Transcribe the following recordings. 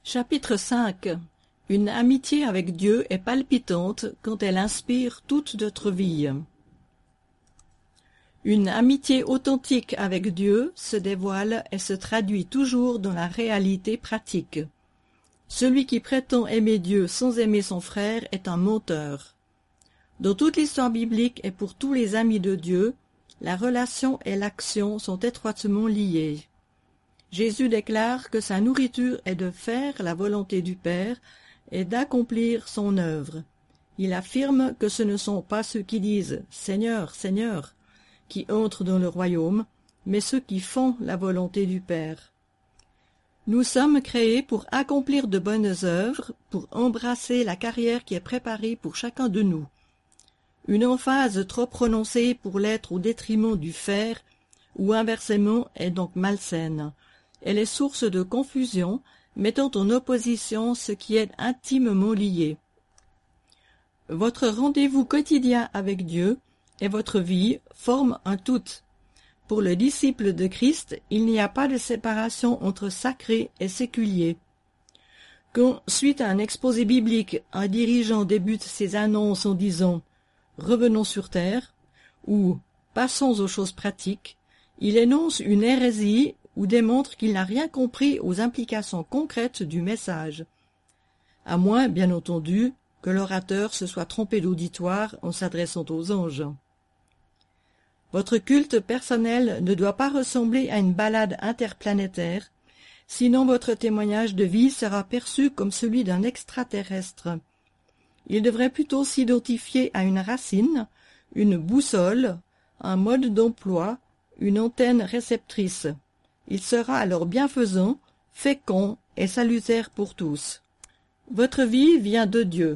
Chapitre 5. Une amitié avec Dieu est palpitante quand elle inspire toute notre vie. Une amitié authentique avec Dieu se dévoile et se traduit toujours dans la réalité pratique. Celui qui prétend aimer Dieu sans aimer son frère est un menteur. Dans toute l'histoire biblique et pour tous les amis de Dieu, la relation et l'action sont étroitement liées. Jésus déclare que sa nourriture est de faire la volonté du Père et d'accomplir son œuvre. Il affirme que ce ne sont pas ceux qui disent « Seigneur, Seigneur » qui entrent dans le royaume, mais ceux qui font la volonté du Père. Nous sommes créés pour accomplir de bonnes œuvres, pour embrasser la carrière qui est préparée pour chacun de nous. Une emphase trop prononcée pour l'être au détriment du faire, ou inversement, est donc malsaine. Elle est source de confusion, mettant en opposition ce qui est intimement lié. Votre rendez-vous quotidien avec Dieu et votre vie forment un tout. Pour le disciple de Christ, il n'y a pas de séparation entre sacré et séculier. Quand, suite à un exposé biblique, un dirigeant débute ses annonces en disant « Revenons sur terre » ou « Passons aux choses pratiques », il énonce une hérésie ou démontre qu'il n'a rien compris aux implications concrètes du message. À moins, bien entendu, que l'orateur se soit trompé d'auditoire en s'adressant aux anges. Votre culte personnel ne doit pas ressembler à une balade interplanétaire, sinon votre témoignage de vie sera perçu comme celui d'un extraterrestre. Il devrait plutôt s'identifier à une racine, une boussole, un mode d'emploi, une antenne réceptrice. Il sera alors bienfaisant, fécond et salutaire pour tous. Votre vie vient de Dieu.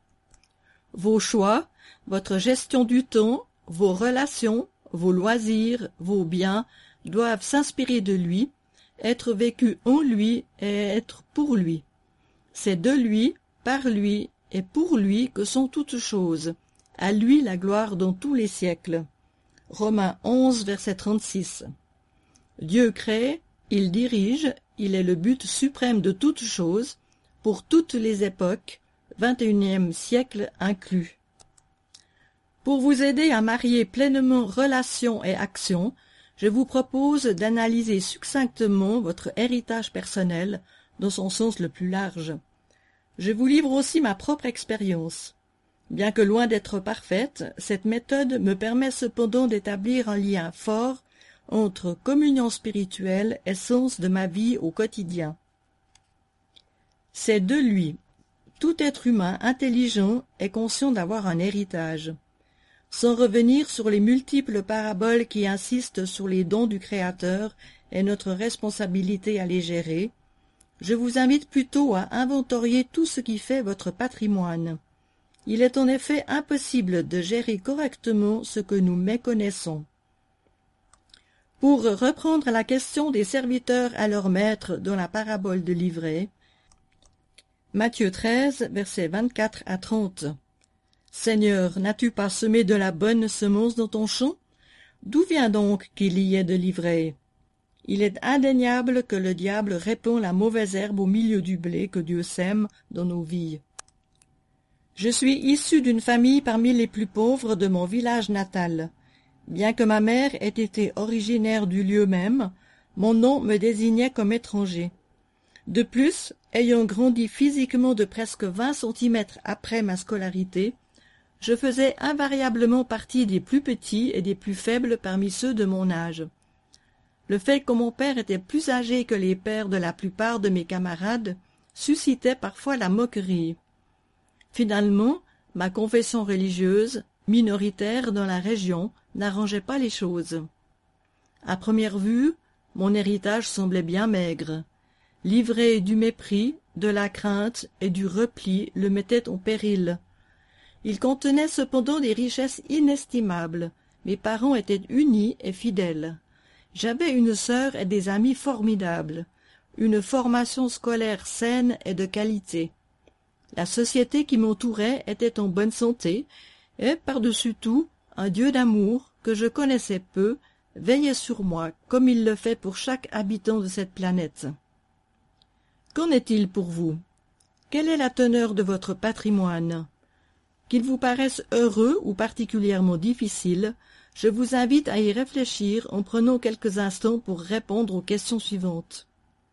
Vos choix, votre gestion du temps, vos relations, vos loisirs, vos biens doivent s'inspirer de lui, être vécus en lui et être pour lui. C'est de lui, par lui et pour lui que sont toutes choses. À lui la gloire dans tous les siècles. Romains 11, verset 36. Dieu crée, il dirige, il est le but suprême de toutes choses, pour toutes les époques, 21e siècle inclus. Pour vous aider à marier pleinement relation et action, je vous propose d'analyser succinctement votre héritage personnel dans son sens le plus large. Je vous livre aussi ma propre expérience. Bien que loin d'être parfaite, cette méthode me permet cependant d'établir un lien fort entre communion spirituelle et sens de ma vie au quotidien. C'est de lui. Tout être humain intelligent est conscient d'avoir un héritage. Sans revenir sur les multiples paraboles qui insistent sur les dons du Créateur et notre responsabilité à les gérer, je vous invite plutôt à inventorier tout ce qui fait votre patrimoine. Il est en effet impossible de gérer correctement ce que nous méconnaissons. Pour reprendre la question des serviteurs à leur maître dans la parabole de l'ivraie, Matthieu 13, versets 24 à 30. « Seigneur, n'as-tu pas semé de la bonne semence dans ton champ? D'où vient donc qu'il y ait de l'ivraie? Il est indéniable que le diable répand la mauvaise herbe au milieu du blé que Dieu sème dans nos vies. Je suis issu d'une famille parmi les plus pauvres de mon village natal. Bien que ma mère ait été originaire du lieu même, mon nom me désignait comme étranger. De plus, ayant grandi physiquement de presque 20 centimètres après ma scolarité, je faisais invariablement partie des plus petits et des plus faibles parmi ceux de mon âge. Le fait que mon père était plus âgé que les pères de la plupart de mes camarades suscitait parfois la moquerie. Finalement, ma confession religieuse, minoritaire dans la région, n'arrangeait pas les choses. À première vue, mon héritage semblait bien maigre. L'ivraie du mépris, de la crainte et du repli le mettaient en péril. Il contenait cependant des richesses inestimables. Mes parents étaient unis et fidèles. J'avais une sœur et des amis formidables, une formation scolaire saine et de qualité. La société qui m'entourait était en bonne santé, et, par-dessus tout, un Dieu d'amour, que je connaissais peu, veillait sur moi, comme il le fait pour chaque habitant de cette planète. Qu'en est-il pour vous? Quelle est la teneur de votre patrimoine? Qu'il vous paraisse heureux ou particulièrement difficile, je vous invite à y réfléchir en prenant quelques instants pour répondre aux questions suivantes.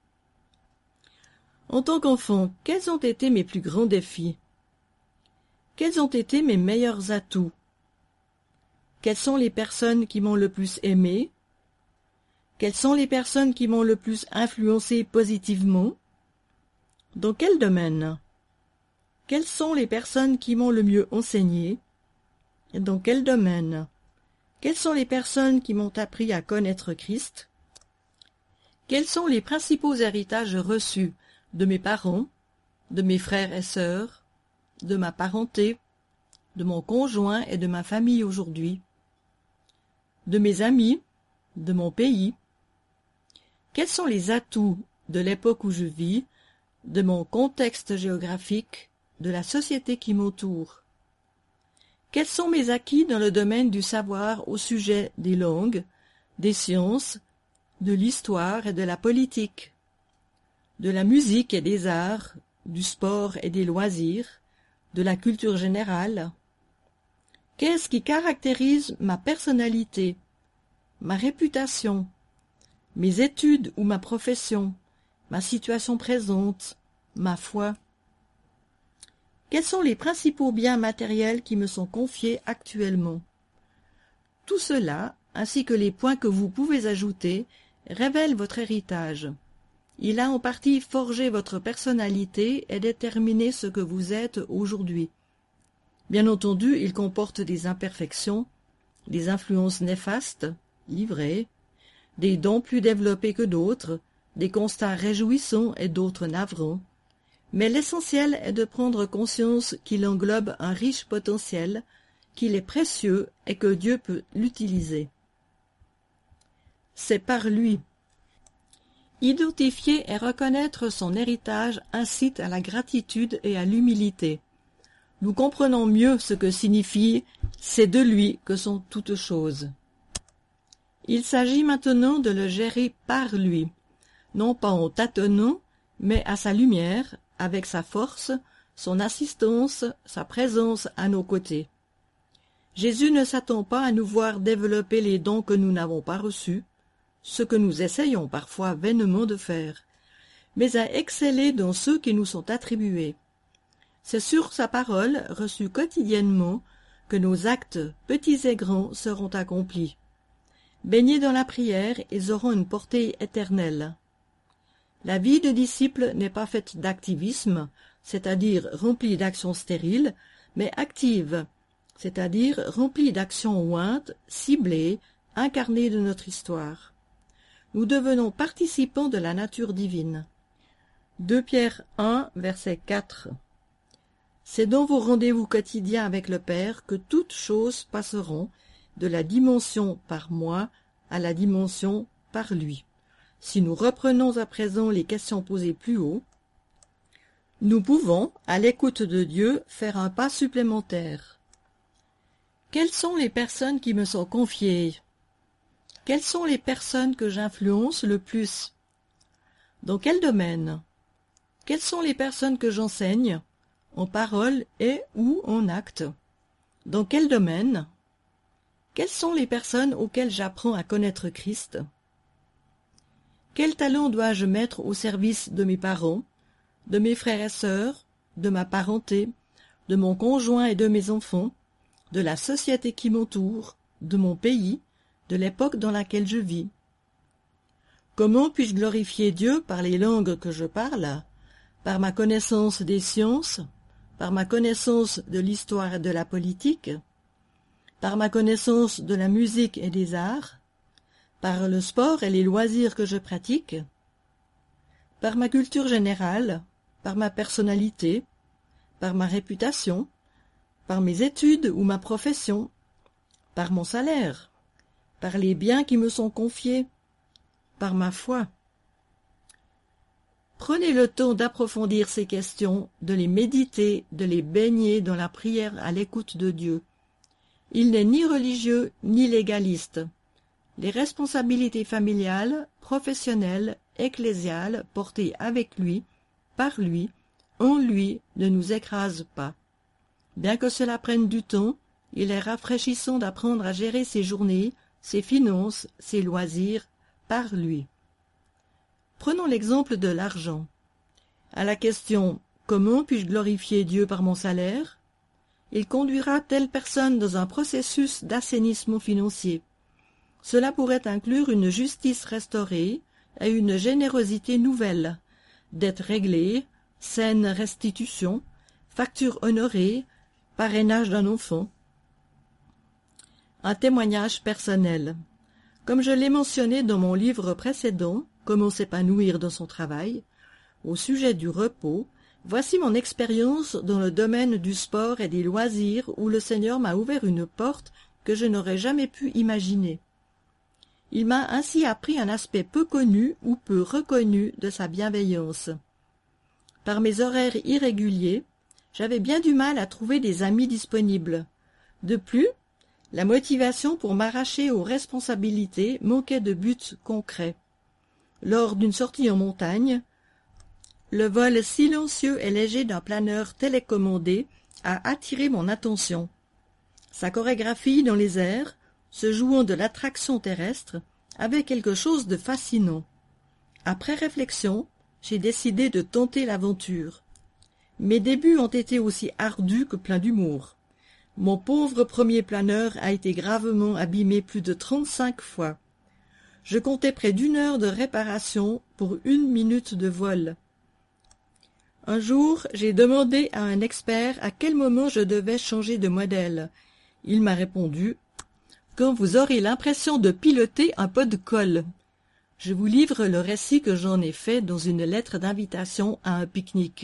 En tant qu'enfant, quels ont été mes plus grands défis? Quels ont été mes meilleurs atouts? Quelles sont les personnes qui m'ont le plus aimé? Quelles sont les personnes qui m'ont le plus influencé positivement? Dans quel domaine? Quelles sont les personnes qui m'ont le mieux enseigné? Dans quel domaine? Quelles sont les personnes qui m'ont appris à connaître Christ? Quels sont les principaux héritages reçus de mes parents, de mes frères et sœurs, de ma parenté, de mon conjoint et de ma famille aujourd'hui, de mes amis, de mon pays? Quels sont les atouts de l'époque où je vis, de mon contexte géographique, de la société qui m'entoure? Quels sont mes acquis dans le domaine du savoir au sujet des langues, des sciences, de l'histoire et de la politique, de la musique et des arts, du sport et des loisirs, de la culture générale? Qu'est-ce qui caractérise ma personnalité, ma réputation, mes études ou ma profession, ma situation présente, ma foi? Quels sont les principaux biens matériels qui me sont confiés actuellement? Tout cela, ainsi que les points que vous pouvez ajouter, révèle votre héritage. Il a en partie forgé votre personnalité et déterminé ce que vous êtes aujourd'hui. Bien entendu, il comporte des imperfections, des influences néfastes, livrées, des dons plus développés que d'autres, des constats réjouissants et d'autres navrants. Mais l'essentiel est de prendre conscience qu'il englobe un riche potentiel, qu'il est précieux et que Dieu peut l'utiliser. C'est par lui. Identifier et reconnaître son héritage incite à la gratitude et à l'humilité. Nous comprenons mieux ce que signifie « c'est de lui que sont toutes choses ». Il s'agit maintenant de le gérer par lui, non pas en tâtonnant, mais à sa lumière, avec sa force, son assistance, sa présence à nos côtés. Jésus ne s'attend pas à nous voir développer les dons que nous n'avons pas reçus, ce que nous essayons parfois vainement de faire, mais à exceller dans ceux qui nous sont attribués. C'est sur sa parole, reçue quotidiennement, que nos actes, petits et grands, seront accomplis. Baignés dans la prière, ils auront une portée éternelle. La vie de disciple n'est pas faite d'activisme, c'est-à-dire remplie d'actions stériles, mais active, c'est-à-dire remplie d'actions ointes, ciblées, incarnées de notre histoire. Nous devenons participants de la nature divine. 2 Pierre 1, verset 4. C'est dans vos rendez-vous quotidiens avec le Père que toutes choses passeront de la dimension par moi à la dimension par lui. Si nous reprenons à présent les questions posées plus haut, nous pouvons, à l'écoute de Dieu, faire un pas supplémentaire. Quelles sont les personnes qui me sont confiées? Quelles sont les personnes que j'influence le plus? Dans quel domaine? Quelles sont les personnes que j'enseigne, en parole et ou en acte? Dans quel domaine? Quelles sont les personnes auxquelles j'apprends à connaître Christ? Quel talent dois-je mettre au service de mes parents, de mes frères et sœurs, de ma parenté, de mon conjoint et de mes enfants, de la société qui m'entoure, de mon pays, de l'époque dans laquelle je vis? Comment puis-je glorifier Dieu par les langues que je parle, par ma connaissance des sciences, par ma connaissance de l'histoire et de la politique, par ma connaissance de la musique et des arts, par le sport et les loisirs que je pratique, par ma culture générale, par ma personnalité, par ma réputation, par mes études ou ma profession, par mon salaire, par les biens qui me sont confiés, par ma foi? Prenez le temps d'approfondir ces questions, de les méditer, de les baigner dans la prière à l'écoute de Dieu. Il n'est ni religieux ni légaliste. Les responsabilités familiales, professionnelles, ecclésiales portées avec lui par lui, en lui, ne nous écrase pas. Bien que cela prenne du temps, il est rafraîchissant d'apprendre à gérer ses journées, ses finances, ses loisirs, par lui. Prenons l'exemple de l'argent. À la question « Comment puis-je glorifier Dieu par mon salaire ?» il conduira telle personne dans un processus d'assainissement financier. Cela pourrait inclure une justice restaurée et une générosité nouvelle, dettes réglées, saine restitution, factures honorées, parrainage d'un enfant. Un témoignage personnel. Comme je l'ai mentionné dans mon livre précédent, Comment s'épanouir dans son travail, au sujet du repos, voici mon expérience dans le domaine du sport et des loisirs où le Seigneur m'a ouvert une porte que je n'aurais jamais pu imaginer. Il m'a ainsi appris un aspect peu connu ou peu reconnu de sa bienveillance. Par mes horaires irréguliers, j'avais bien du mal à trouver des amis disponibles. De plus, la motivation pour m'arracher aux responsabilités manquait de buts concrets. Lors d'une sortie en montagne, le vol silencieux et léger d'un planeur télécommandé a attiré mon attention. Sa chorégraphie dans les airs, se jouant de l'attraction terrestre, avait quelque chose de fascinant. Après réflexion, j'ai décidé de tenter l'aventure. Mes débuts ont été aussi ardus que pleins d'humour. Mon pauvre premier planeur a été gravement abîmé plus de 35 fois. Je comptais près d'1 heure de réparation pour 1 minute de vol. Un jour, j'ai demandé à un expert à quel moment je devais changer de modèle. Il m'a répondu « Quand vous aurez l'impression de piloter un pot de colle ». Je vous livre le récit que j'en ai fait dans une lettre d'invitation à un pique-nique.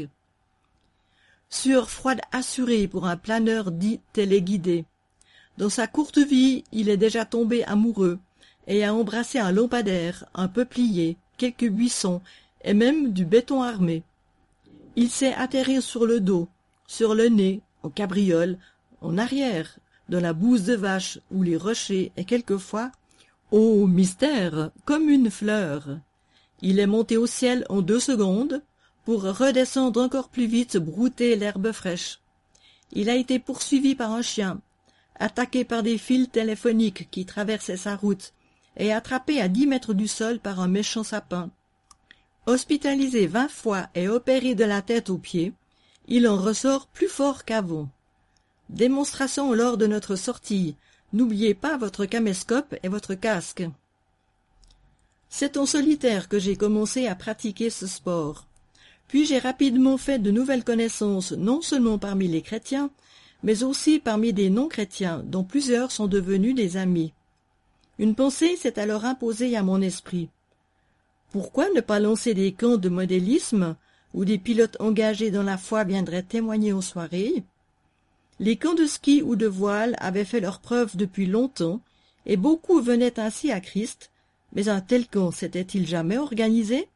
Sueur froide assurée pour un planeur dit téléguidé. Dans sa courte vie, il est déjà tombé amoureux et a embrassé un lampadaire, un peuplier, quelques buissons et même du béton armé. Il sait atterrir sur le dos, sur le nez, en cabriole, en arrière, dans la bouse de vache ou les rochers et quelquefois, ô mystère, comme une fleur. Il est monté au ciel en 2 secondes pour redescendre encore plus vite brouter l'herbe fraîche. Il a été poursuivi par un chien, attaqué par des fils téléphoniques qui traversaient sa route et attrapé à 10 mètres du sol par un méchant sapin. Hospitalisé 20 fois et opéré de la tête aux pieds, il en ressort plus fort qu'avant. Démonstration lors de notre sortie. N'oubliez pas votre caméscope et votre casque. C'est en solitaire que j'ai commencé à pratiquer ce sport. Puis j'ai rapidement fait de nouvelles connaissances, non seulement parmi les chrétiens, mais aussi parmi des non-chrétiens, dont plusieurs sont devenus des amis. Une pensée s'est alors imposée à mon esprit. Pourquoi ne pas lancer des camps de modélisme où des pilotes engagés dans la foi viendraient témoigner en soirée? Les camps de ski ou de voile avaient fait leurs preuves depuis longtemps, et beaucoup venaient ainsi à Christ, mais un tel camp s'était-il jamais organisé?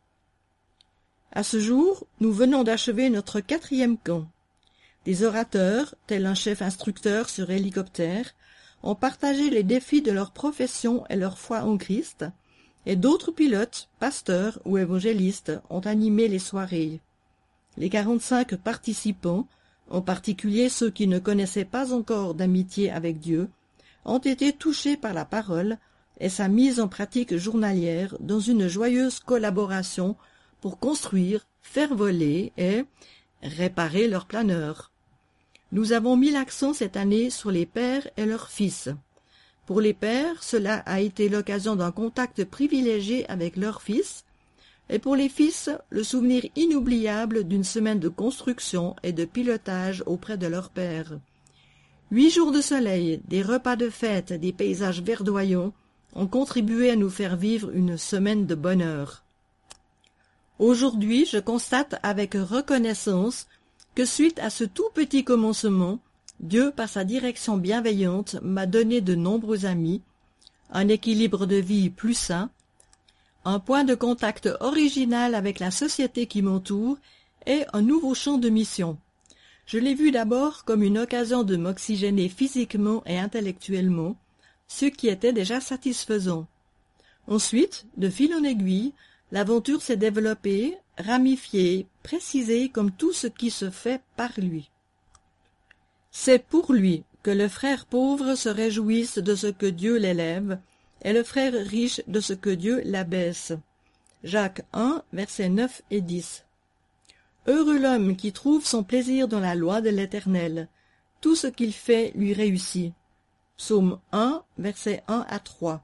À ce jour, nous venons d'achever notre 4e camp. Des orateurs, tels un chef instructeur sur hélicoptère, ont partagé les défis de leur profession et leur foi en Christ, et d'autres pilotes, pasteurs ou évangélistes ont animé les soirées. Les 45 participants, en particulier ceux qui ne connaissaient pas encore d'amitié avec Dieu, ont été touchés par la parole et sa mise en pratique journalière dans une joyeuse collaboration pour construire, faire voler et réparer leurs planeurs. Nous avons mis l'accent cette année sur les pères et leurs fils. Pour les pères, cela a été l'occasion d'un contact privilégié avec leurs fils, et pour les fils, le souvenir inoubliable d'une semaine de construction et de pilotage auprès de leur père. 8 jours de soleil, des repas de fête et des paysages verdoyants ont contribué à nous faire vivre une semaine de bonheur. Aujourd'hui, je constate avec reconnaissance que suite à ce tout petit commencement, Dieu, par sa direction bienveillante, m'a donné de nombreux amis, un équilibre de vie plus sain, un point de contact original avec la société qui m'entoure et un nouveau champ de mission. Je l'ai vu d'abord comme une occasion de m'oxygéner physiquement et intellectuellement, ce qui était déjà satisfaisant. Ensuite, de fil en aiguille, L'aventure s'est développée, ramifiée, précisée comme tout ce qui se fait par lui. C'est pour lui que le frère pauvre se réjouisse de ce que Dieu l'élève, et le frère riche de ce que Dieu l'abaisse. Jacques 1, versets 9 et 10. Heureux l'homme qui trouve son plaisir dans la loi de l'Éternel. Tout ce qu'il fait lui réussit. Psaume 1, versets 1 à 3.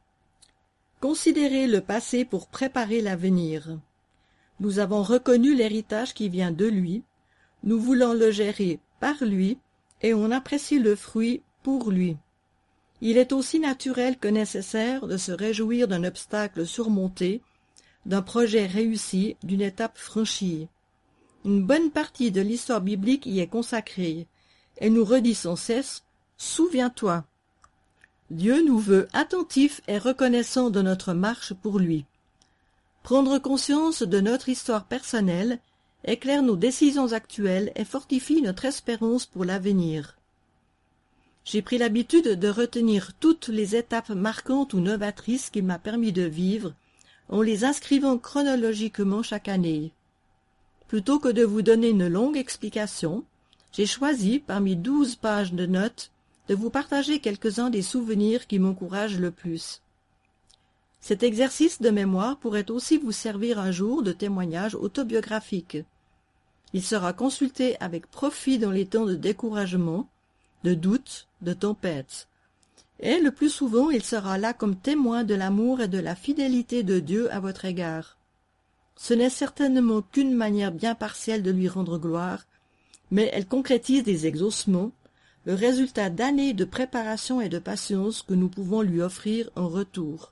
Considérez le passé pour préparer l'avenir. Nous avons reconnu l'héritage qui vient de lui, nous voulons le gérer par lui, et on apprécie le fruit pour lui. Il est aussi naturel que nécessaire de se réjouir d'un obstacle surmonté, d'un projet réussi, d'une étape franchie. Une bonne partie de l'histoire biblique y est consacrée. Elle nous redit sans cesse « Souviens-toi ». Dieu nous veut attentifs et reconnaissants de notre marche pour lui. Prendre conscience de notre histoire personnelle éclaire nos décisions actuelles et fortifie notre espérance pour l'avenir. J'ai pris l'habitude de retenir toutes les étapes marquantes ou novatrices qu'il m'a permis de vivre en les inscrivant chronologiquement chaque année. Plutôt que de vous donner une longue explication, j'ai choisi, parmi 12 pages de notes, de vous partager quelques-uns des souvenirs qui m'encouragent le plus. Cet exercice de mémoire pourrait aussi vous servir un jour de témoignage autobiographique. Il sera consulté avec profit dans les temps de découragement, de doute, de tempête. Et le plus souvent, il sera là comme témoin de l'amour et de la fidélité de Dieu à votre égard. Ce n'est certainement qu'une manière bien partielle de lui rendre gloire, mais elle concrétise des exaucements, le résultat d'années de préparation et de patience que nous pouvons lui offrir en retour.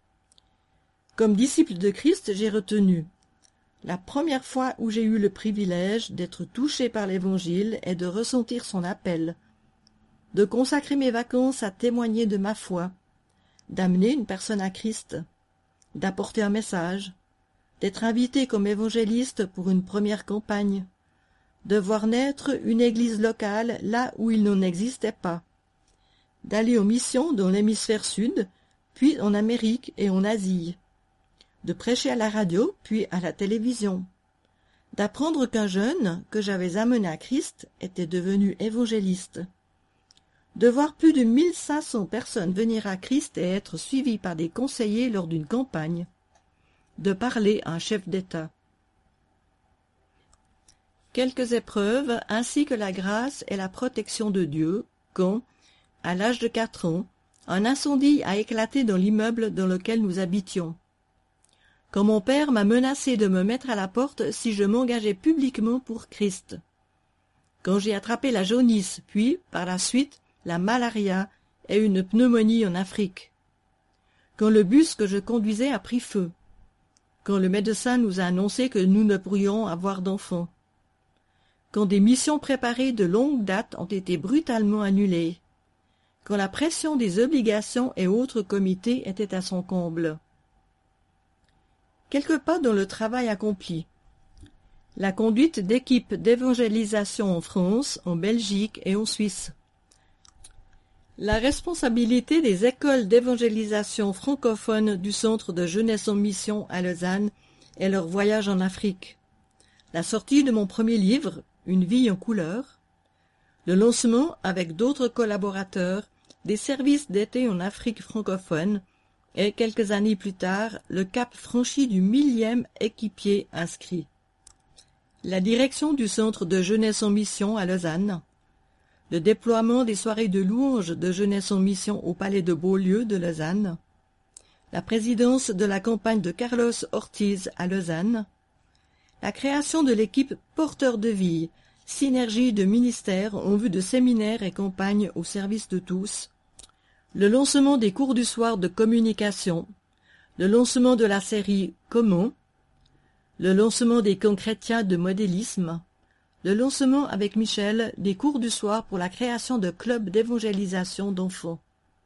Comme disciple de Christ, j'ai retenu la première fois où j'ai eu le privilège d'être touché par l'Évangile et de ressentir son appel, de consacrer mes vacances à témoigner de ma foi, d'amener une personne à Christ, d'apporter un message, d'être invité comme évangéliste pour une première campagne, de voir naître une église locale là où il n'en existait pas, d'aller aux missions dans l'hémisphère sud, puis en Amérique et en Asie, de prêcher à la radio, puis à la télévision, d'apprendre qu'un jeune que j'avais amené à Christ était devenu évangéliste, de voir plus de 1500 personnes venir à Christ et être suivies par des conseillers lors d'une campagne, de parler à un chef d'État. Quelques épreuves ainsi que la grâce et la protection de Dieu quand, à l'âge de 4 ans, un incendie a éclaté dans l'immeuble dans lequel nous habitions. Quand mon père m'a menacé de me mettre à la porte si je m'engageais publiquement pour Christ. Quand j'ai attrapé la jaunisse, puis, par la suite, la malaria et une pneumonie en Afrique. Quand le bus que je conduisais a pris feu. Quand le médecin nous a annoncé que nous ne pourrions avoir d'enfants. Quand des missions préparées de longue date ont été brutalement annulées. Quand la pression des obligations et autres comités était à son comble. Quelque part dans le travail accompli. La conduite d'équipes d'évangélisation en France, en Belgique et en Suisse. La responsabilité des écoles d'évangélisation francophones du Centre de jeunesse en mission à Lausanne et leur voyage en Afrique. La sortie de mon premier livre, Une vie en couleur. Le lancement, avec d'autres collaborateurs, des services d'été en Afrique francophone et, quelques années plus tard, le cap franchi du 1000e équipier inscrit. La direction du Centre de jeunesse en mission à Lausanne. Le déploiement des soirées de louanges de jeunesse en mission au Palais de Beaulieu de Lausanne. La présidence de la campagne de Carlos Ortiz à Lausanne. La création de l'équipe Porteurs de vie, synergie de ministères en vue de séminaires et campagnes au service de tous. Le lancement des cours du soir de communication. Le lancement de la série Comment. Le lancement des camps chrétiens de modélisme. Le lancement avec Michel des cours du soir pour la création de clubs d'évangélisation d'enfants.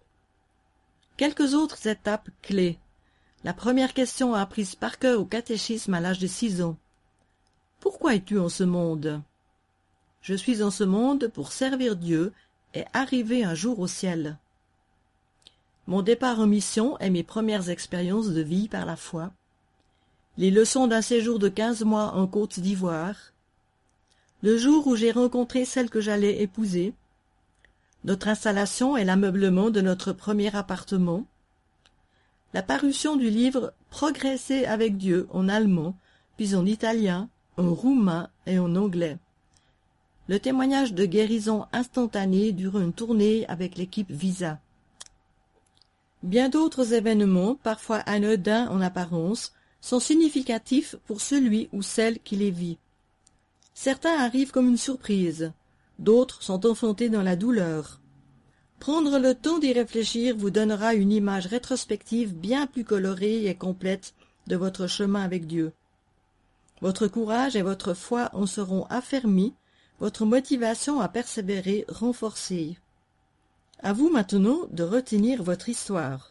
Quelques autres étapes clés. La première question apprise par cœur au catéchisme à l'âge de 6 ans. Pourquoi es-tu en ce monde? Je suis en ce monde pour servir Dieu et arriver un jour au ciel. Mon départ en mission et mes premières expériences de vie par la foi. les leçons d'un séjour de 15 mois en Côte d'Ivoire, le jour où j'ai rencontré celle que j'allais épouser, notre installation et l'ameublement de notre premier appartement, la parution du livre « Progresser avec Dieu » en allemand, puis en italien, en roumain et en anglais. Le témoignage de guérison instantanée durant une tournée avec l'équipe Visa. Bien d'autres événements, parfois anodins en apparence, sont significatifs pour celui ou celle qui les vit. Certains arrivent comme une surprise, d'autres sont enfantés dans la douleur. Prendre le temps d'y réfléchir vous donnera une image rétrospective bien plus colorée et complète de votre chemin avec Dieu. Votre courage et votre foi en seront affermis, votre motivation à persévérer renforcée. À vous maintenant de retenir votre histoire.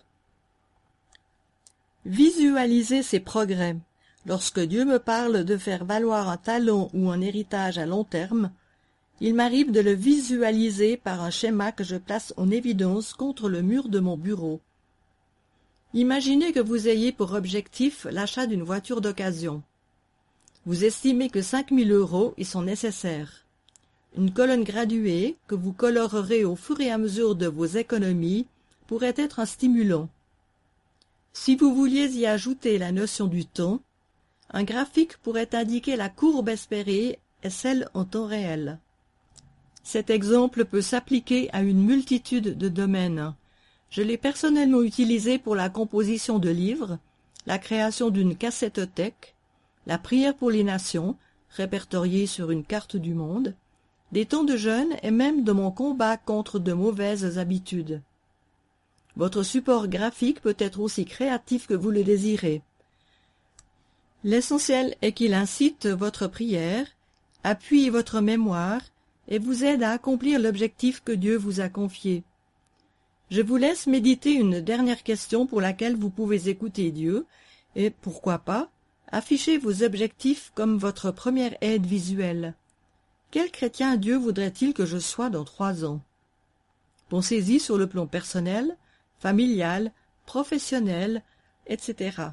Visualisez ces progrès. Lorsque Dieu me parle de faire valoir un talent ou un héritage à long terme, il m'arrive de le visualiser par un schéma que je place en évidence contre le mur de mon bureau. Imaginez que vous ayez pour objectif l'achat d'une voiture d'occasion. Vous estimez que 5 000 € y sont nécessaires. Une colonne graduée, que vous colorerez au fur et à mesure de vos économies, pourrait être un stimulant. Si vous vouliez y ajouter la notion du temps, un graphique pourrait indiquer la courbe espérée et celle en temps réel. Cet exemple peut s'appliquer à une multitude de domaines. Je l'ai personnellement utilisé pour la composition de livres, la création d'une cassettothèque, la prière pour les nations, répertoriée sur une carte du monde, des temps de jeûne et même de mon combat contre de mauvaises habitudes. Votre support graphique peut être aussi créatif que vous le désirez. L'essentiel est qu'il incite votre prière, appuie votre mémoire et vous aide à accomplir l'objectif que Dieu vous a confié. Je vous laisse méditer une dernière question pour laquelle vous pouvez écouter Dieu et, pourquoi pas, afficher vos objectifs comme votre première aide visuelle. Quel chrétien Dieu voudrait-il que je sois dans 3 ans? Pensez-y sur le plan personnel, familial, professionnel, etc.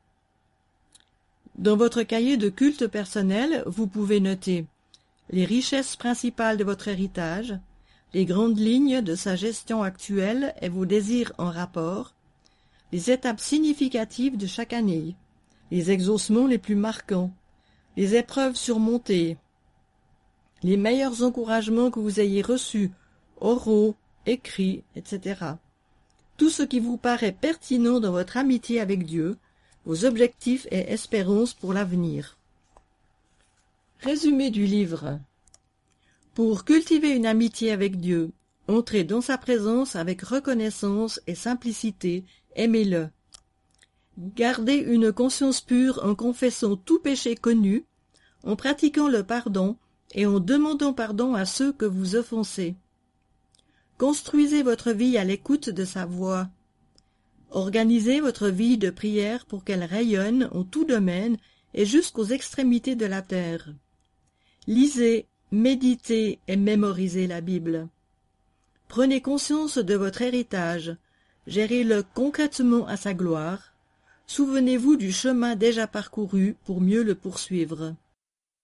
Dans votre cahier de culte personnel, vous pouvez noter les richesses principales de votre héritage, les grandes lignes de sa gestion actuelle et vos désirs en rapport, les étapes significatives de chaque année, les exaucements les plus marquants, les épreuves surmontées, les meilleurs encouragements que vous ayez reçus, oraux, écrits, etc. Tout ce qui vous paraît pertinent dans votre amitié avec Dieu, vos objectifs et espérances pour l'avenir. Résumé du livre. Pour cultiver une amitié avec Dieu, entrez dans sa présence avec reconnaissance et simplicité, aimez-le. Gardez une conscience pure en confessant tout péché connu, en pratiquant le pardon et en demandant pardon à ceux que vous offensez. Construisez votre vie à l'écoute de sa voix. Organisez votre vie de prière pour qu'elle rayonne en tout domaine et jusqu'aux extrémités de la terre. Lisez, méditez et mémorisez la Bible. Prenez conscience de votre héritage, gérez-le concrètement à sa gloire. Souvenez-vous du chemin déjà parcouru pour mieux le poursuivre.